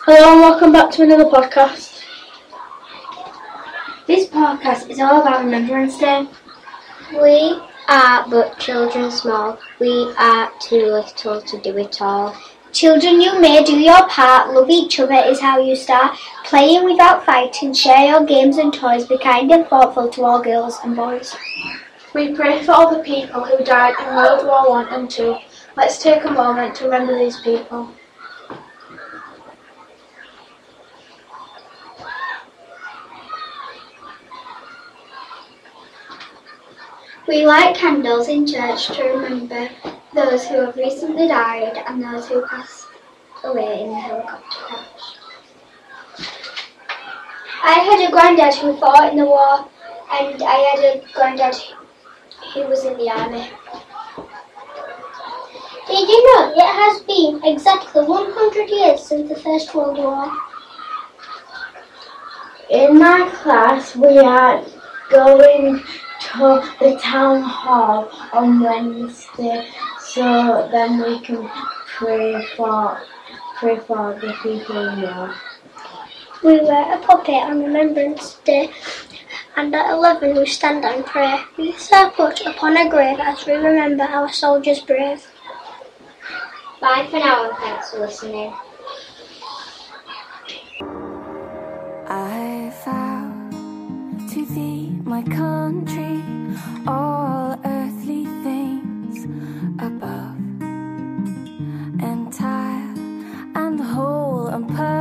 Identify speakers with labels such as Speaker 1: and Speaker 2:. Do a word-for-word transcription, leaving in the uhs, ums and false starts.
Speaker 1: Hello and welcome back to another podcast.
Speaker 2: This podcast is all about Remembrance Day.
Speaker 3: We are but children small, we are too little to do it all.
Speaker 4: Children, you may do your part, love each other is how you start. Playing without fighting, share your games and toys, be kind and thoughtful to all girls and boys.
Speaker 1: We pray for all the people who died in World War One and Two. Let's take a moment to remember these people.
Speaker 4: We light candles in church to remember those who have recently died and those who passed away in the helicopter crash. I had a granddad who fought in the war, and I had a granddad who was in the army. Did you know it has been exactly one hundred years since the First World War?
Speaker 2: In my class, we are going to the town hall on Wednesday, so then we can pray for pray for the people in war.
Speaker 4: We wear a puppet on Remembrance Day, and at eleven we stand and pray. Wreaths are put upon a grave as we remember our soldiers brave.
Speaker 3: Bye for now and thanks for listening.
Speaker 5: I vow to thee, my country, all earthly things above, entire and whole and perfect.